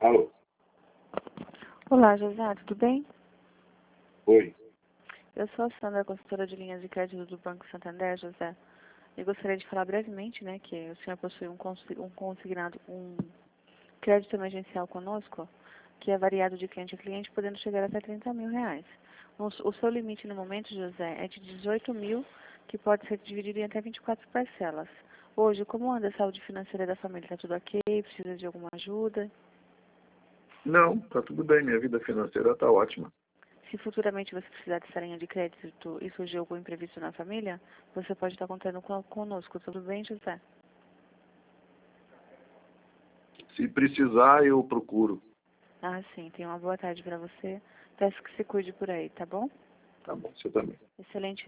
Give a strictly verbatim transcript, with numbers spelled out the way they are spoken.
Alô? Olá, José, tudo bem? Oi. Eu sou a Sandra, consultora de linhas de crédito do Banco Santander, José. Eu gostaria de falar brevemente, né, que o senhor possui um, consi- um consignado, um crédito emergencial conosco, que é variado de cliente a cliente, podendo chegar até trinta mil reais. O, s- o seu limite no momento, José, é de dezoito mil, que pode ser dividido em até vinte e quatro parcelas. Hoje, como anda a saúde financeira da família? Está tudo ok? Precisa de alguma ajuda? Não, tá tudo bem, minha vida financeira tá ótima. Se futuramente você precisar dessa linha de crédito e surgir algum imprevisto na família, você pode estar contando com, conosco. Tudo bem, José? Se precisar, eu procuro. Ah, sim. Tenha uma boa tarde para você. Peço que se cuide por aí, tá bom? Tá bom, você também. Excelente